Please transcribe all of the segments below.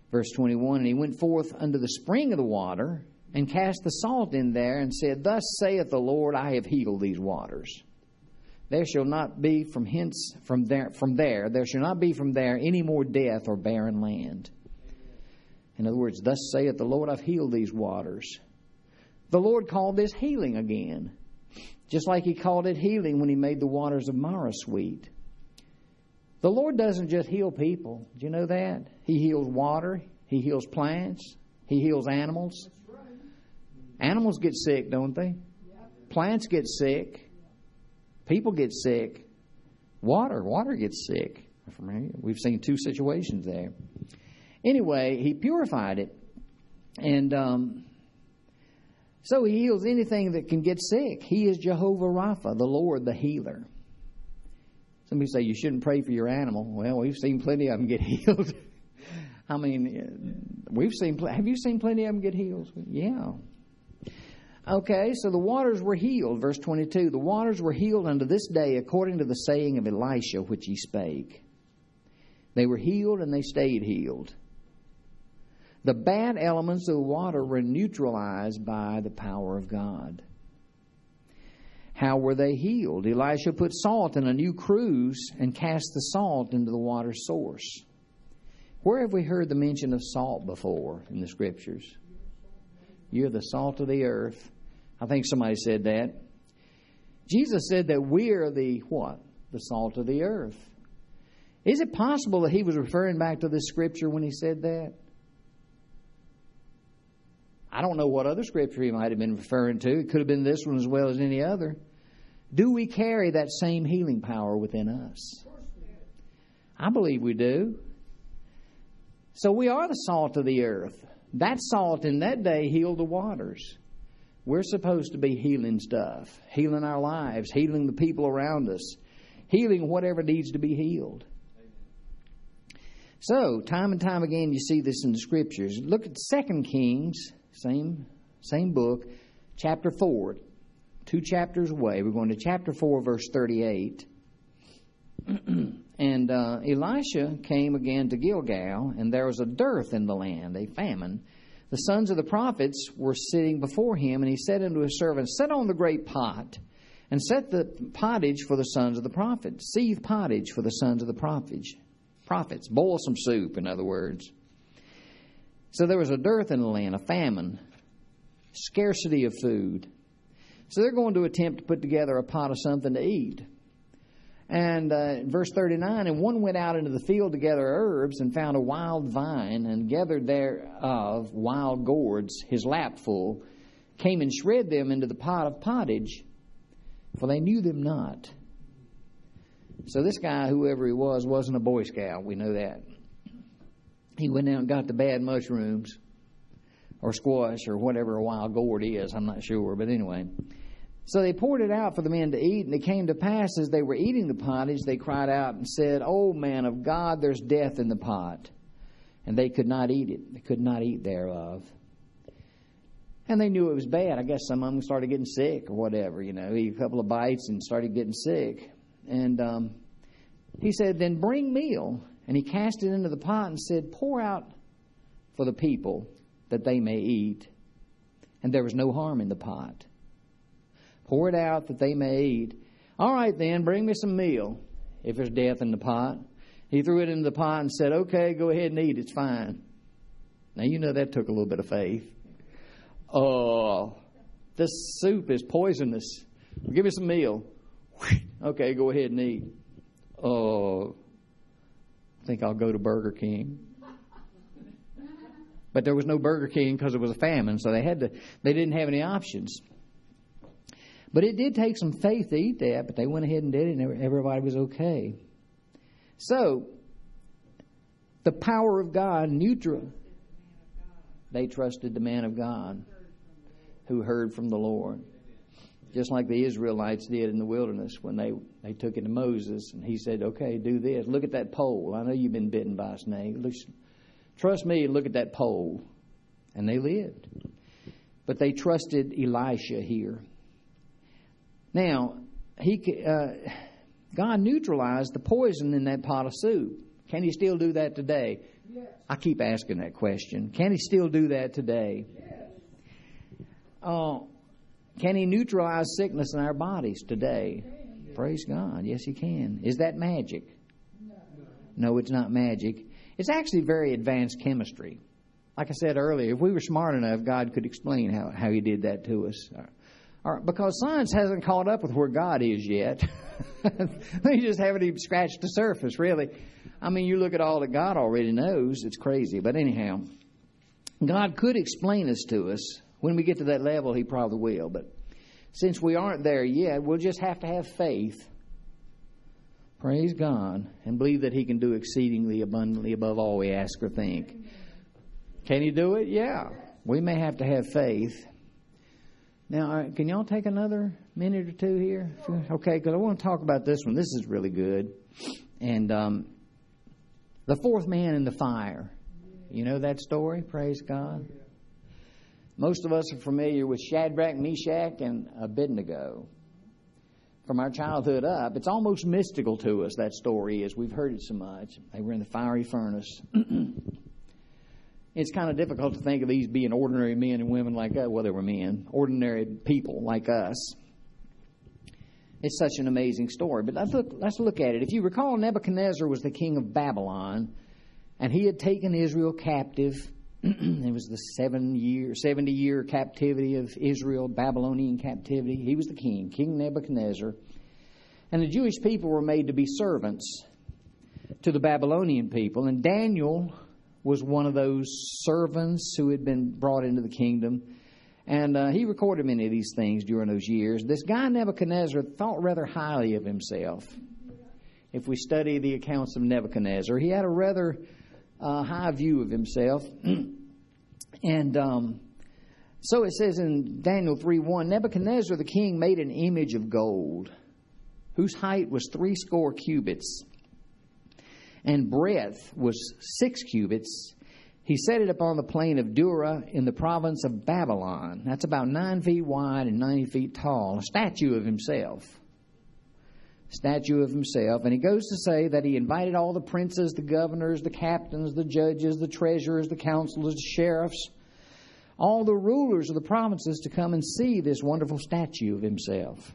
Verse 21, and he went forth unto the spring of the water, and cast the salt in there, and said, Thus saith the Lord, I have healed these waters. There shall not be from there any more death or barren land. In other words, thus saith the Lord, I've healed these waters. The Lord called this healing again, just like He called it healing when He made the waters of Marah sweet. The Lord doesn't just heal people. Do you know that? He heals water. He heals plants. He heals animals. Animals get sick, don't they? Plants get sick. People get sick. Water gets sick. We've seen two situations there. Anyway, He purified it. And so He heals anything that can get sick. He is Jehovah Rapha, the Lord, the healer. Somebody say, you shouldn't pray for your animal. Well, we've seen plenty of them get healed. I mean, have you seen plenty of them get healed? Yeah. Okay, so the waters were healed. Verse 22, the waters were healed unto this day according to the saying of Elisha, which he spake. They were healed and they stayed healed. The bad elements of the water were neutralized by the power of God. How were they healed? Elisha put salt in a new cruse and cast the salt into the water source. Where have we heard the mention of salt before in the Scriptures? You're the salt of the earth. I think somebody said that. Jesus said that we are the what? The salt of the earth. Is it possible that He was referring back to this Scripture when He said that? I don't know what other Scripture He might have been referring to. It could have been this one as well as any other. Do we carry that same healing power within us? I believe we do. So we are the salt of the earth. That salt in that day healed the waters. We're supposed to be healing stuff, healing our lives, healing the people around us, healing whatever needs to be healed. So, time and time again, you see this in the Scriptures. Look at 2 Kings, same book, chapter 4. 2 chapters away. We're going to chapter 4, verse 38. And Elisha came again to Gilgal, and there was a dearth in the land, a famine. The sons of the prophets were sitting before him, and he said unto his servant, Set on the great pot, and set the pottage for the sons of the prophets. Seethe pottage for the sons of the prophets. Boil some soup, in other words. So there was a dearth in the land, a famine, scarcity of food. So they're going to attempt to put together a pot of something to eat. And verse 39, and one went out into the field to gather herbs and found a wild vine and gathered thereof wild gourds, his lap full, came and shred them into the pot of pottage, for they knew them not. So this guy, whoever he was, wasn't a Boy Scout. We know that. He went out and got the bad mushrooms or squash or whatever a wild gourd is. I'm not sure. But anyway. So they poured it out for the men to eat. And it came to pass as they were eating the pottage, they cried out and said, O man of God, there's death in the pot. And they could not eat it. They could not eat thereof. And they knew it was bad. I guess some of them started getting sick or whatever. You know, a couple of bites and started getting sick. And he said, then bring meal. And he cast it into the pot and said, pour out for the people that they may eat. And there was no harm in the pot. Pour it out that they may eat. All right then, bring me some meal, if there's death in the pot. He threw it into the pot and said, okay, go ahead and eat, it's fine. Now you know that took a little bit of faith. Oh, this soup is poisonous. Give me some meal. Okay, go ahead and eat. Oh, I think I'll go to Burger King. But there was no Burger King because it was a famine, so they didn't have any options. But it did take some faith to eat that, but they went ahead and did it, and everybody was okay. So, the power of God, neutral. They trusted the man of God who heard from the Lord. Just like the Israelites did in the wilderness when they took it to Moses, and he said, okay, do this. Look at that pole. I know you've been bitten by a snake. Trust me and look at that pole. And they lived. But they trusted Elisha here. Now, God neutralized the poison in that pot of soup. Can He still do that today? I keep asking that question. Can He still do that today? Can He neutralize sickness in our bodies today? Praise God. Yes, He can. Is that magic? No, it's not magic. It's actually very advanced chemistry. Like I said earlier, if we were smart enough, God could explain how He did that to us. Because science hasn't caught up with where God is yet. They just haven't even scratched the surface, really. I mean, you look at all that God already knows, it's crazy. But anyhow, God could explain this to us. When we get to that level, He probably will. But since we aren't there yet, we'll just have to have faith. Praise God. And believe that He can do exceedingly abundantly above all we ask or think. Can He do it? Yeah. We may have to have faith. Now, can y'all take another minute or two here? Okay, because I want to talk about this one. This is really good. And the fourth man in the fire. You know that story? Praise God. Most of us are familiar with Shadrach, Meshach, and Abednego. From our childhood up, it's almost mystical to us, that story is. We've heard it so much. They were in the fiery furnace. It's kind of difficult to think of these being ordinary men and women like us. Well, they were men. Ordinary people like us. It's such an amazing story. But let's look at it. If you recall, Nebuchadnezzar was the king of Babylon, and he had taken Israel captive. It was the 70-year captivity of Israel, Babylonian captivity. He was the king, King Nebuchadnezzar. And the Jewish people were made to be servants to the Babylonian people. And Daniel was one of those servants who had been brought into the kingdom. And he recorded many of these things during those years. This guy Nebuchadnezzar thought rather highly of himself. If we study the accounts of Nebuchadnezzar, he had a rather high view of himself. And so it says in Daniel 3:1, Nebuchadnezzar the king made an image of gold, whose height was 80 cubits, and breadth was 6 cubits. He set it upon the plain of Dura in the province of Babylon. That's about 9 feet wide and 90 feet tall. A statue of himself. Statue of himself. And he goes to say that he invited all the princes, the governors, the captains, the judges, the treasurers, the counselors, the sheriffs, all the rulers of the provinces to come and see this wonderful statue of himself.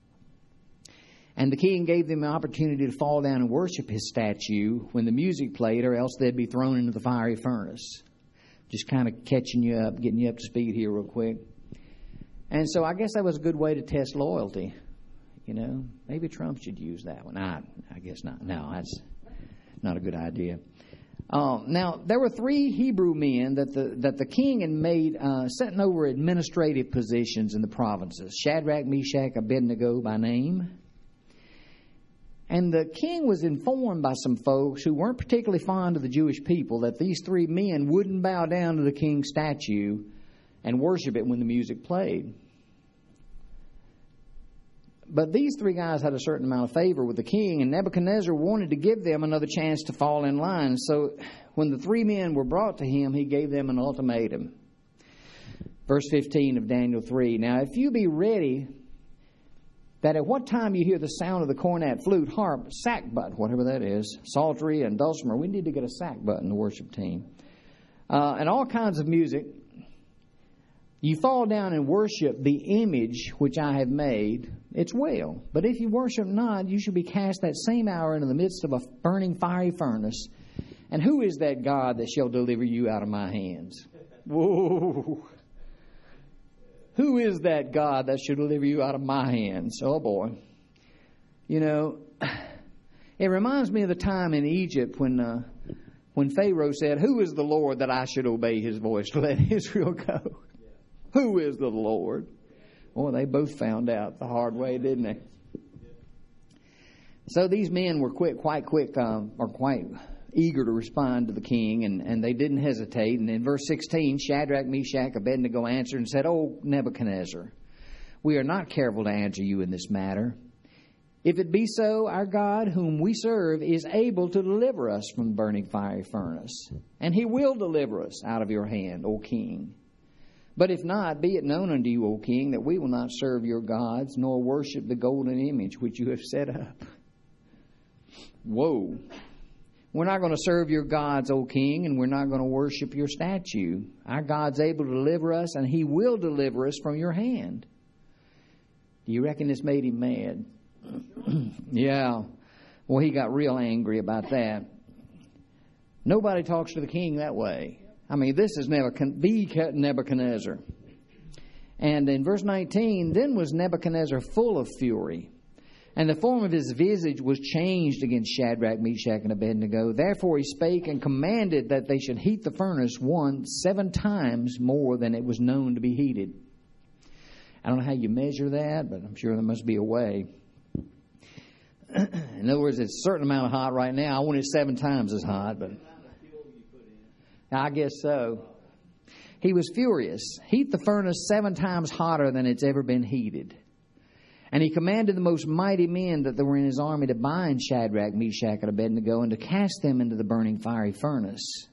And the king gave them an opportunity to fall down and worship his statue when the music played, or else they'd be thrown into the fiery furnace. Just kind of catching you up, getting you up to speed here real quick. And so I guess that was a good way to test loyalty. You know, maybe Trump should use that one. I guess not. No, that's not a good idea. Now, there were 3 Hebrew men that the king had made setting over administrative positions in the provinces. Shadrach, Meshach, Abednego by name. And the king was informed by some folks who weren't particularly fond of the Jewish people that these 3 men wouldn't bow down to the king's statue and worship it when the music played. But these 3 guys had a certain amount of favor with the king, and Nebuchadnezzar wanted to give them another chance to fall in line. So when the 3 men were brought to him, he gave them an ultimatum. Verse 15 of Daniel 3. Now, if you be ready, that at what time you hear the sound of the cornet, flute, harp, sackbut, whatever that is, psaltery and dulcimer. We need to get a sackbut in the worship team. And all kinds of music. You fall down and worship the image which I have made. It's well. But if you worship not, you shall be cast that same hour into the midst of a burning fiery furnace. And who is that God that shall deliver you out of my hands? Whoa. Who is that God that should deliver you out of my hands? Oh, boy. You know, it reminds me of the time in Egypt when Pharaoh said, who is the Lord that I should obey his voice to let Israel go? Who is the Lord? Well, they both found out the hard way, didn't they? So these men were quite eager to respond to the king, and they didn't hesitate. And in verse 16, Shadrach, Meshach, Abednego answered and said, O Nebuchadnezzar, we are not careful to answer you in this matter. If it be so, our God, whom we serve, is able to deliver us from the burning fiery furnace, and he will deliver us out of your hand, O king. But if not, be it known unto you, O king, that we will not serve your gods, nor worship the golden image which you have set up. Whoa. We're not going to serve your gods, O king, and we're not going to worship your statue. Our God's able to deliver us, and He will deliver us from your hand. Do you reckon this made him mad? Yeah. Well, he got real angry about that. Nobody talks to the king that way. I mean, this is the Nebuchadnezzar. And in verse 19, then was Nebuchadnezzar full of fury, and the form of his visage was changed against Shadrach, Meshach, and Abednego. Therefore he spake and commanded that they should heat the furnace 7 times more than it was known to be heated. I don't know how you measure that, but I'm sure there must be a way. In other words, it's a certain amount of hot right now. I want it 7 times as hot, but I guess so. He was furious. Heat the furnace 7 times hotter than it's ever been heated. And he commanded the most mighty men that were in his army to bind Shadrach, Meshach, and Abednego, and to cast them into the burning fiery furnace.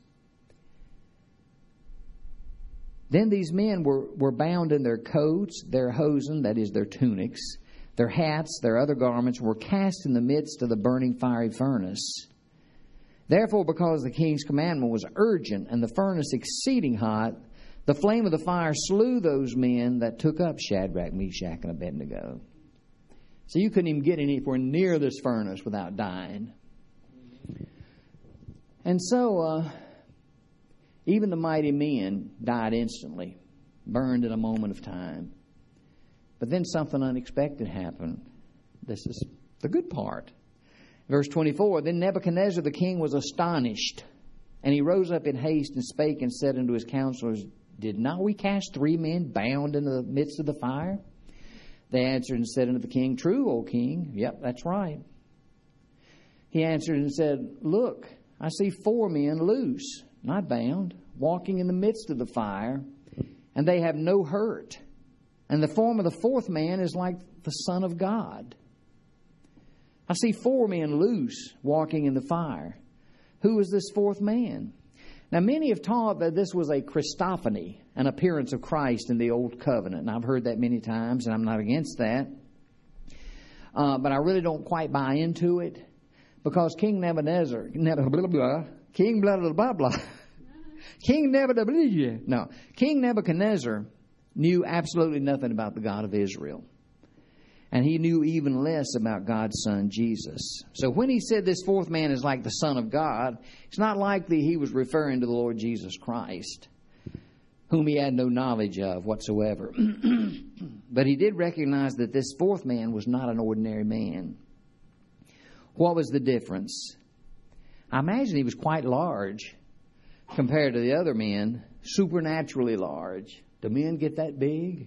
Then these men were bound in their coats, their hosen, that is, their tunics, their hats, their other garments, were cast in the midst of the burning fiery furnace. Therefore, because the king's commandment was urgent, and the furnace exceeding hot, the flame of the fire slew those men that took up Shadrach, Meshach, and Abednego. So you couldn't even get anywhere near this furnace without dying. And so, even the mighty men died instantly, burned in a moment of time. But then something unexpected happened. This is the good part. Verse 24, then Nebuchadnezzar the king was astonished, and he rose up in haste and spake and said unto his counselors, did not we cast 3 men bound into the midst of the fire? They answered and said unto the king, true, O king. Yep, that's right. He answered and said, look, I see 4 men loose, not bound, walking in the midst of the fire, and they have no hurt. And the form of the 4th man is like the Son of God. I see 4 men loose, walking in the fire. Who is this 4th man? Now, many have taught that this was a Christophany, an appearance of Christ in the Old Covenant. And I've heard that many times, and I'm not against that. But I really don't quite buy into it, because King Nebuchadnezzar, King Nebuchadnezzar knew absolutely nothing about the God of Israel. And he knew even less about God's Son, Jesus. So when he said this 4th man is like the Son of God, it's not likely he was referring to the Lord Jesus Christ, whom he had no knowledge of whatsoever. But he did recognize that this 4th man was not an ordinary man. What was the difference? I imagine he was quite large compared to the other men, supernaturally large. Do men get that big?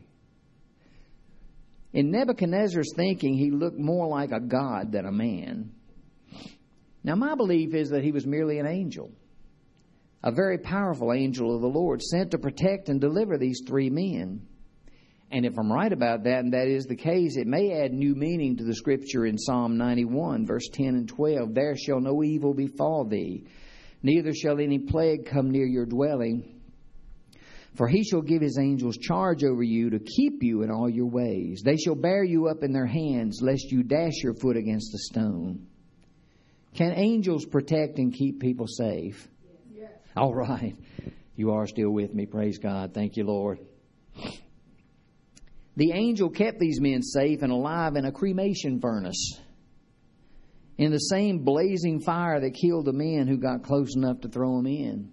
In Nebuchadnezzar's thinking, he looked more like a god than a man. Now, my belief is that he was merely an angel, a very powerful angel of the Lord, sent to protect and deliver these 3 men. And if I'm right about that, and that is the case, it may add new meaning to the scripture in Psalm 91, verse 10 and 12. There shall no evil befall thee, neither shall any plague come near your dwelling. For he shall give his angels charge over you to keep you in all your ways. They shall bear you up in their hands, lest you dash your foot against a stone. Can angels protect and keep people safe? Yes. All right. You are still with me. Praise God. Thank you, Lord. The angel kept these men safe and alive in a cremation furnace, in the same blazing fire that killed the men who got close enough to throw them in.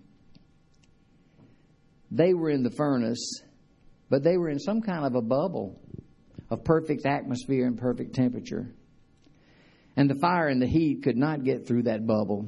They were in the furnace, but they were in some kind of a bubble of perfect atmosphere and perfect temperature. And the fire and the heat could not get through that bubble.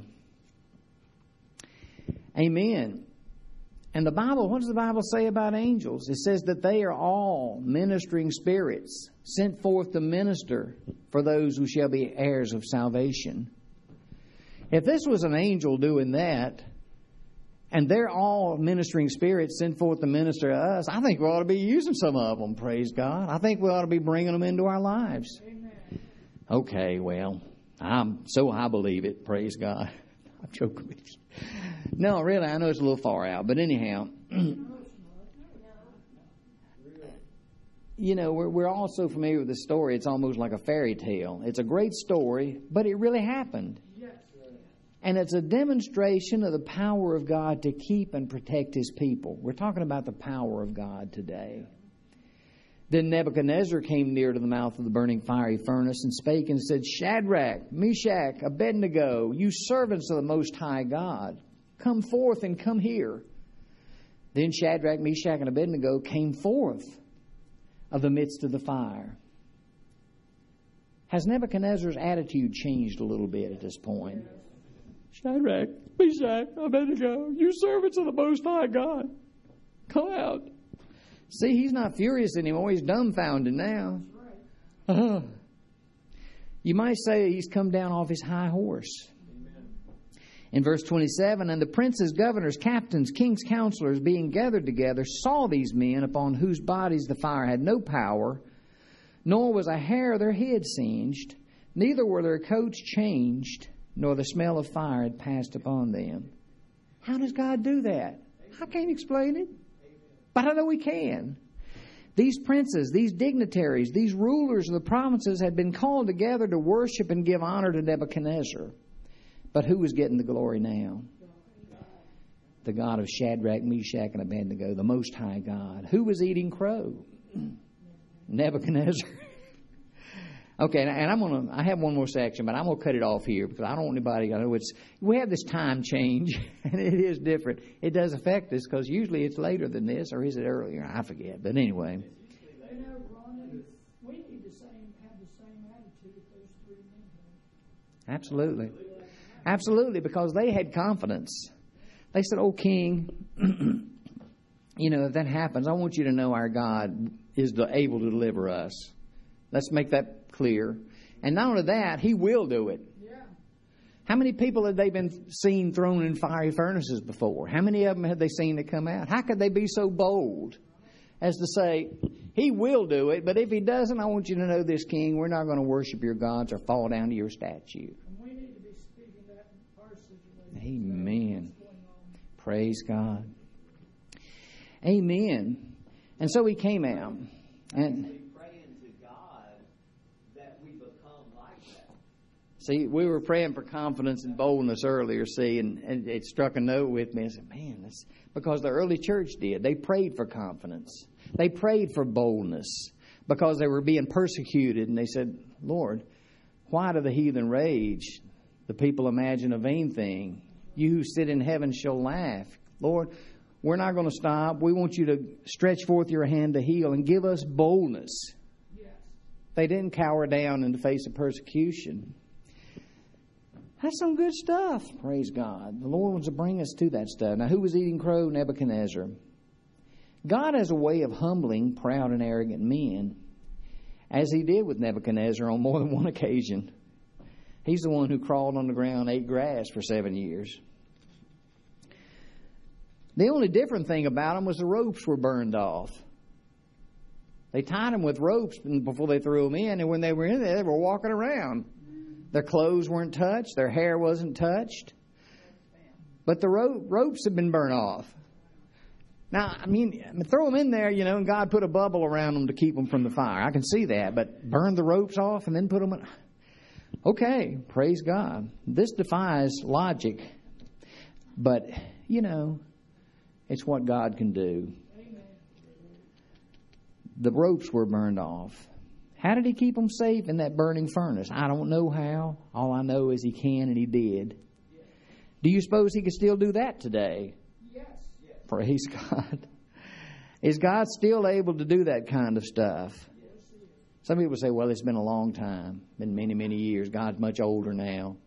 Amen. And the Bible, what does the Bible say about angels? It says that they are all ministering spirits sent forth to minister for those who shall be heirs of salvation. If this was an angel doing that, and they're all ministering spirits sent forth to minister to us, I think we ought to be using some of them, praise God. I think we ought to be bringing them into our lives. Amen. Okay, well, I believe it, praise God. I'm joking with you. No, really, I know it's a little far out, but anyhow. You know, we're all so familiar with this story, it's almost like a fairy tale. It's a great story, but it really happened. And it's a demonstration of the power of God to keep and protect His people. We're talking about the power of God today. Then Nebuchadnezzar came near to the mouth of the burning fiery furnace and spake and said, Shadrach, Meshach, Abednego, you servants of the Most High God, come forth and come here. Then Shadrach, Meshach, and Abednego came forth of the midst of the fire. Has Nebuchadnezzar's attitude changed a little bit at this point? Shadrach, Meshach, Abednego, you servants of the Most High God, come out. See, he's not furious anymore. He's dumbfounded now. You might say he's come down off his high horse. Amen. In verse 27, and the princes, governors, captains, king's counselors, being gathered together, saw these men upon whose bodies the fire had no power, nor was a hair of their head singed, neither were their coats changed, nor the smell of fire had passed upon them. How does God do that? I can't explain it. But I know He can. These princes, these dignitaries, these rulers of the provinces had been called together to worship and give honor to Nebuchadnezzar. But who was getting the glory now? The God of Shadrach, Meshach, and Abednego, the Most High God. Who was eating crow? Nebuchadnezzar. Okay, and I have one more section, but I'm going to cut it off here because I don't want anybody, we have this time change, and it is different. It does affect us because usually it's later than this, or is it earlier? I forget. But anyway. You know, Ron, we need to have the same attitude that those three men had. Absolutely. Absolutely, because they had confidence. They said, "Oh, King, if that happens, I want you to know our God is able to deliver us. Let's make that clear. And not only that, He will do it." Yeah. How many people had they been seen thrown in fiery furnaces before? How many of them had they seen to come out? How could they be so bold as to say, He will do it, but if He doesn't, I want you to know this, King, we're not going to worship your gods or fall down to your statue. And we need to be speaking that in our situation. Amen. Praise God. Amen. And so he came out. And see, we were praying for confidence and boldness earlier, and it struck a note with me. I said, man, that's because the early church did. They prayed for confidence. They prayed for boldness because they were being persecuted. And they said, Lord, why do the heathen rage? The people imagine a vain thing. You who sit in heaven shall laugh. Lord, we're not going to stop. We want you to stretch forth your hand to heal and give us boldness. Yes. They didn't cower down in the face of persecution. That's some good stuff. Praise God. The Lord wants to bring us to that stuff. Now, who was eating crow? Nebuchadnezzar. God has a way of humbling proud and arrogant men, as He did with Nebuchadnezzar on more than one occasion. He's the one who crawled on the ground, ate grass for 7 years. The only different thing about him was the ropes were burned off. They tied him with ropes before they threw him in, and when they were in there, they were walking around. Their clothes weren't touched. Their hair wasn't touched. But the ropes had been burned off. Now, throw them in there, and God put a bubble around them to keep them from the fire. I can see that. But burn the ropes off and then put them in. Okay, praise God. This defies logic. But, it's what God can do. The ropes were burned off. How did He keep them safe in that burning furnace? I don't know how. All I know is He can, and He did. Do you suppose He could still do that today? Yes. Praise God. Is God still able to do that kind of stuff? Yes, He is. Some people say, well, it's been a long time. Been many, many years. God's much older now.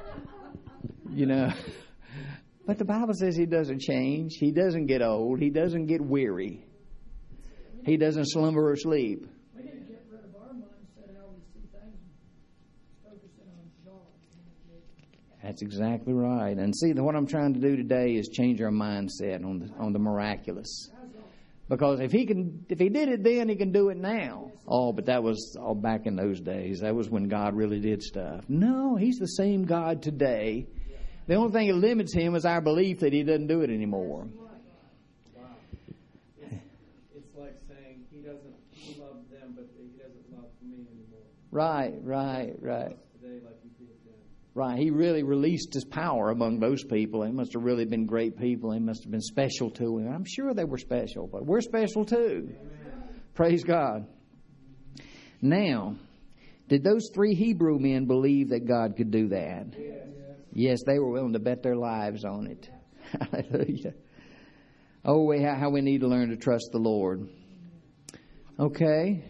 But the Bible says He doesn't change. He doesn't get old. He doesn't get weary. He doesn't slumber or sleep. We need to get rid of our mindset how we see things and focusing on God. That's exactly right. And see, what I'm trying to do today is change our mindset on the miraculous. Because if He did it then, He can do it now. Oh, but that was all back in those days. That was when God really did stuff. No, He's the same God today. The only thing that limits Him is our belief that He doesn't do it anymore. Wow. It's like saying He loved them, but He doesn't love me anymore. Right. Today like He did then. Right. He really released his power among those people. They must have really been great people. They must have been special to him. I'm sure they were special, but we're special too. Amen. Praise God. Now, did those 3 Hebrew men believe that God could do that? Yes. Yes, they were willing to bet their lives on it. Hallelujah. Oh, how we need to learn to trust the Lord. Okay.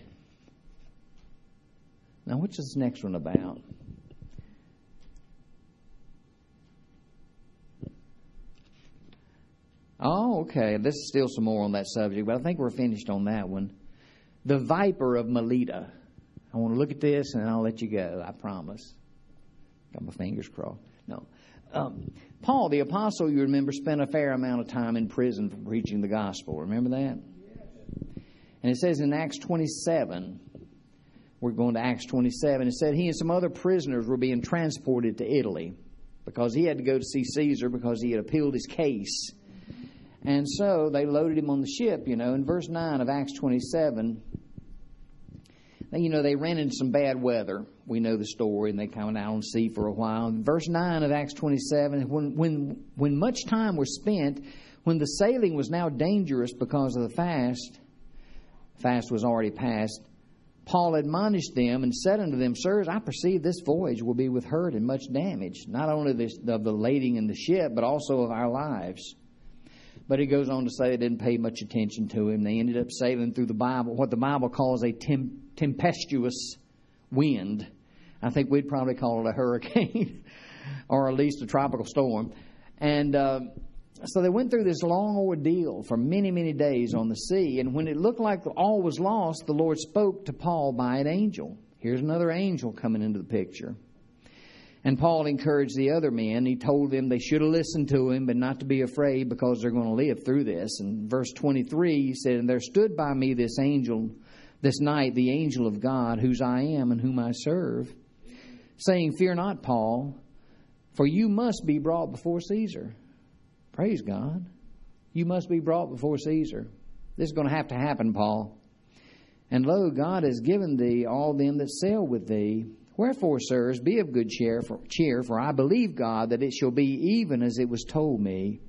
Now, what's this next one about? Oh, okay. This is still some more on that subject, but I think we're finished on that one. The viper of Melita. I want to look at this and I'll let you go. I promise. Got my fingers crossed. No. Paul, the apostle, you remember, spent a fair amount of time in prison for preaching the gospel. Remember that? And it says in Acts 27, we're going to Acts 27, it said he and some other prisoners were being transported to Italy because he had to go to see Caesar because he had appealed his case. And so they loaded him on the ship, In verse 9 of Acts 27, they ran into some bad weather. We know the story, and they came out on sea for a while. In verse 9 of Acts 27, when much time was spent, when the sailing was now dangerous because of the fast was already past, Paul admonished them and said unto them, Sirs, I perceive this voyage will be with hurt and much damage, not only of the lading in the ship, but also of our lives. But he goes on to say they didn't pay much attention to him. They ended up sailing through what the Bible calls a tempestuous wind. I think we'd probably call it a hurricane or at least a tropical storm. And so they went through this long ordeal for many, many days on the sea. And when it looked like all was lost, the Lord spoke to Paul by an angel. Here's another angel coming into the picture. And Paul encouraged the other men. He told them they should have listened to him, but not to be afraid because they're going to live through this. And verse 23, he said, And there stood by me this angel, this night, the angel of God, whose I am and whom I serve, saying, Fear not, Paul, for you must be brought before Caesar. Praise God. You must be brought before Caesar. This is going to have to happen, Paul. And lo, God has given thee all them that sail with thee. Wherefore, sirs, be of good cheer, for I believe God that it shall be even as it was told me.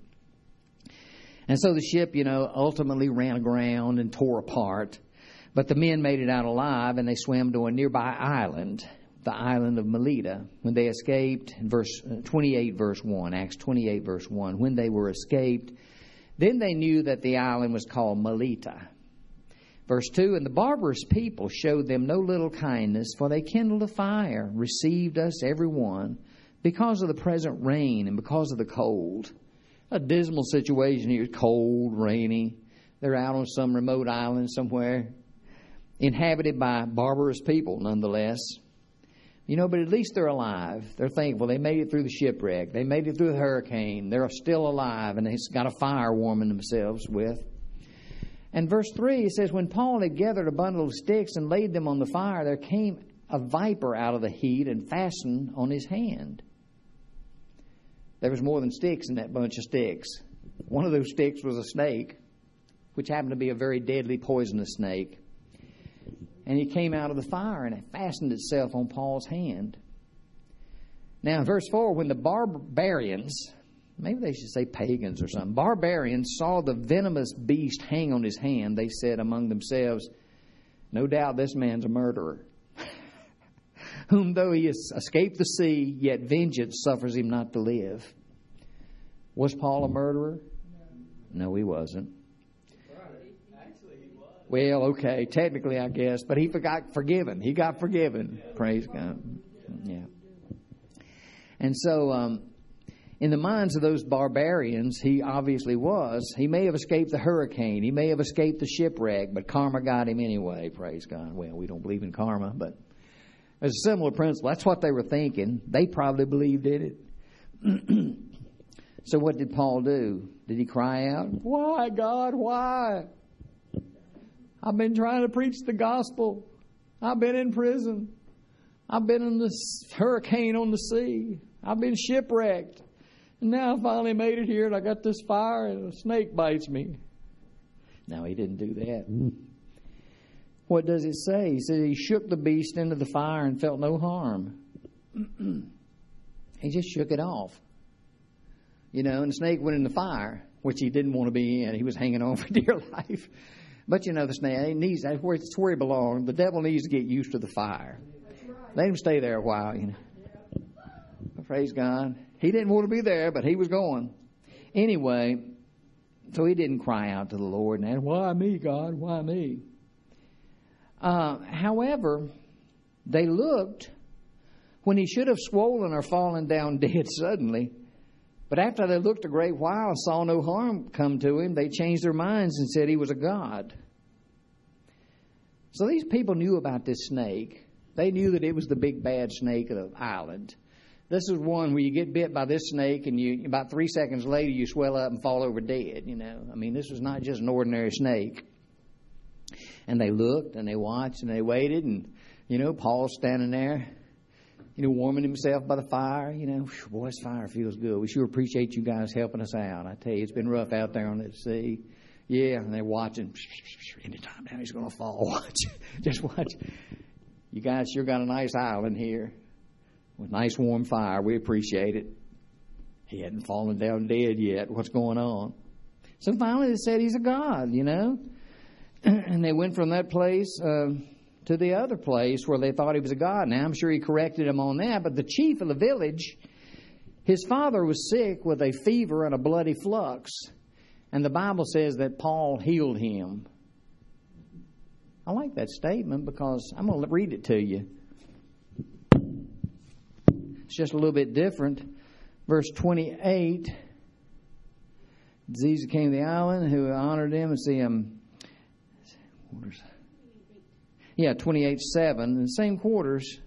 And so the ship, ultimately ran aground and tore apart. But the men made it out alive, and they swam to a nearby island, the island of Melita. When they escaped, verse 28, verse 1, Acts 28, verse 1, when they were escaped, then they knew that the island was called Melita. Verse 2, And the barbarous people showed them no little kindness, for they kindled a fire, received us every one, because of the present rain and because of the cold. A dismal situation here, cold, rainy. They're out on some remote island somewhere, inhabited by barbarous people nonetheless. But at least they're alive. They're thankful. They made it through the shipwreck. They made it through the hurricane. They're still alive, and they've got a fire warming themselves with. And verse 3, it says, When Paul had gathered a bundle of sticks and laid them on the fire, there came a viper out of the heat and fastened on his hand. There was more than sticks in that bunch of sticks. One of those sticks was a snake, which happened to be a very deadly poisonous snake. And it came out of the fire and it fastened itself on Paul's hand. Now in verse 4, when the barbarians, maybe they should say pagans or something, barbarians saw the venomous beast hang on his hand, they said among themselves, No doubt this man's a murderer, whom though he has escaped the sea, yet vengeance suffers him not to live. Was Paul a murderer? No, he wasn't. Well, okay, technically, I guess, but he got forgiven. He got forgiven. Praise God. Yeah. And so, in the minds of those barbarians, he obviously was. He may have escaped the hurricane. He may have escaped the shipwreck, but karma got him anyway. Praise God. Well, we don't believe in karma, but there's a similar principle. That's what they were thinking. They probably believed in it. So what did Paul do? Did he cry out, Why, God, why? I've been trying to preach the gospel. I've been in prison. I've been in this hurricane on the sea. I've been shipwrecked. And now I finally made it here and I got this fire and a snake bites me. No, he didn't do that. What does it say? He says he shook the beast into the fire and felt no harm. He just shook it off. And the snake went in the fire, which he didn't want to be in. He was hanging on for dear life. But the snake, it's where he belongs. The devil needs to get used to the fire. Let him stay there a while, Praise God. He didn't want to be there, but he was going. Anyway, so he didn't cry out to the Lord and ask, why me, God? Why me? However, they looked when he should have swollen or fallen down dead suddenly. But after they looked a great while and saw no harm come to him, they changed their minds and said he was a god. So these people knew about this snake. They knew that it was the big bad snake of the island. This is one where you get bit by this snake and about 3 seconds later you swell up and fall over dead, This was not just an ordinary snake. And they looked and they watched and they waited and, Paul's standing there, warming himself by the fire. Boy, this fire feels good. We sure appreciate you guys helping us out. I tell you, it's been rough out there on the sea. Yeah, and they're watching. Anytime now he's going to fall. Watch. Just watch. You guys sure got a nice island here with nice warm fire. We appreciate it. He hadn't fallen down dead yet. What's going on? So finally they said he's a god, And they went from that place to the other place where they thought he was a god. Now, I'm sure he corrected him on that. But the chief of the village, his father was sick with a fever and a bloody flux. And the Bible says that Paul healed him. I like that statement because I'm going to read it to you. It's just a little bit different. Verse 28. Disease came to the island, who honored him, and see him. 28:7. In the same quarters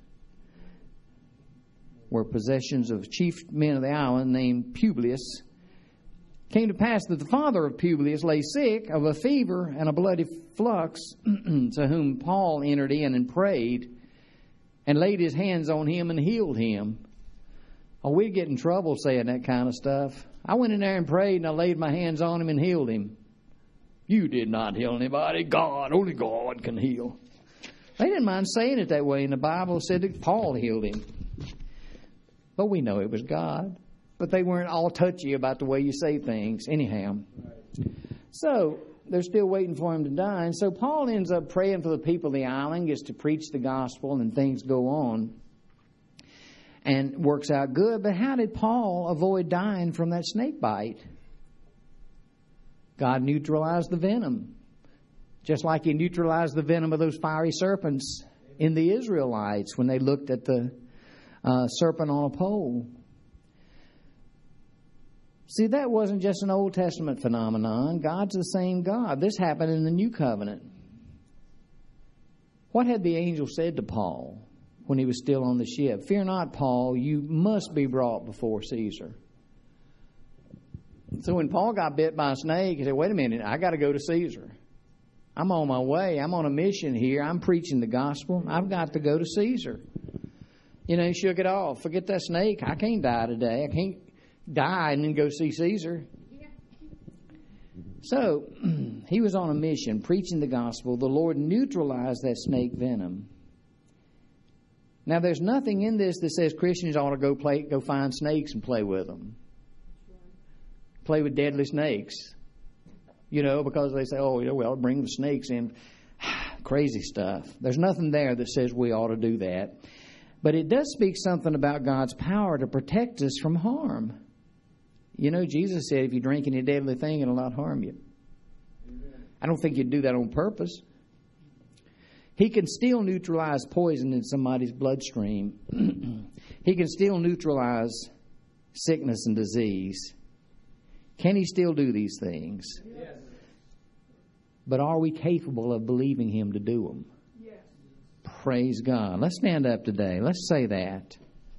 were possessions of chief men of the island named Publius. Came to pass that the father of Publius lay sick of a fever and a bloody flux, to whom Paul entered in and prayed and laid his hands on him and healed him. Oh, we get in trouble saying that kind of stuff. I went in there and prayed and I laid my hands on him and healed him. You did not heal anybody. God, only God can heal. They didn't mind saying it that way, and the Bible said that Paul healed him. But we know it was God. But they weren't all touchy about the way you say things anyhow. So they're still waiting for him to die. And so Paul ends up praying for the people of the island, gets to preach the gospel, and things go on. And works out good. But how did Paul avoid dying from that snake bite? God neutralized the venom. Just like he neutralized the venom of those fiery serpents in the Israelites when they looked at the serpent on a pole. See, that wasn't just an Old Testament phenomenon. God's the same God. This happened in the New Covenant. What had the angel said to Paul when he was still on the ship? Fear not, Paul, you must be brought before Caesar. So when Paul got bit by a snake, he said, wait a minute, I got to go to Caesar. I'm on my way. I'm on a mission here. I'm preaching the gospel. I've got to go to Caesar. He shook it off. Forget that snake. I can't die today. I can't die and then go see Caesar. So he was on a mission, preaching the gospel. The Lord neutralized that snake venom. Now, there's nothing in this that says Christians ought to go find snakes and play with them. Play with deadly snakes. Because they say, well, bring the snakes in. Crazy stuff. There's nothing there that says we ought to do that. But it does speak something about God's power to protect us from harm. Jesus said, if you drink any deadly thing, it'll not harm you. Amen. I don't think you'd do that on purpose. He can still neutralize poison in somebody's bloodstream. He can still neutralize sickness and disease. Can he still do these things? Yes. But are we capable of believing him to do them? Yes. Praise God. Let's stand up today. Let's say that.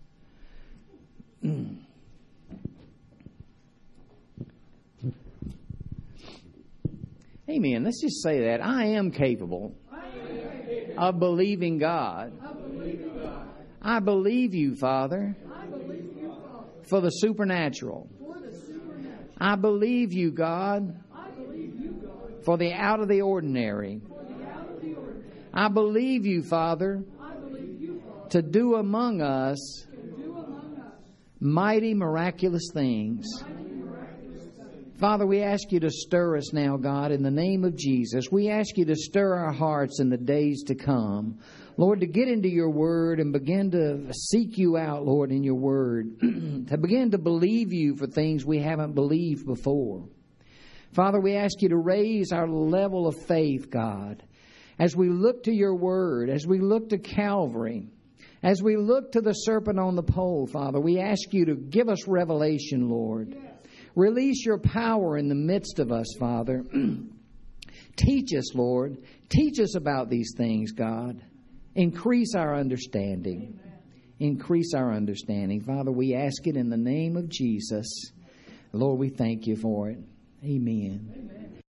Amen. Let's just say that. I am capable of believing God. I believe you, Father, for the supernatural. I believe you, God, for the out of the ordinary. I believe you, Father, to do among us mighty, miraculous things. Father, we ask you to stir us now, God, in the name of Jesus. We ask you to stir our hearts in the days to come. Lord, to get into your word and begin to seek you out, Lord, in your word. To begin to believe you for things we haven't believed before. Father, we ask you to raise our level of faith, God, as we look to your word, as we look to Calvary, as we look to the serpent on the pole, Father. We ask you to give us revelation, Lord. Release your power in the midst of us, Father. Teach us, Lord. Teach us about these things, God. Increase our understanding. Increase our understanding. Father, we ask it in the name of Jesus. Lord, we thank you for it. Amen.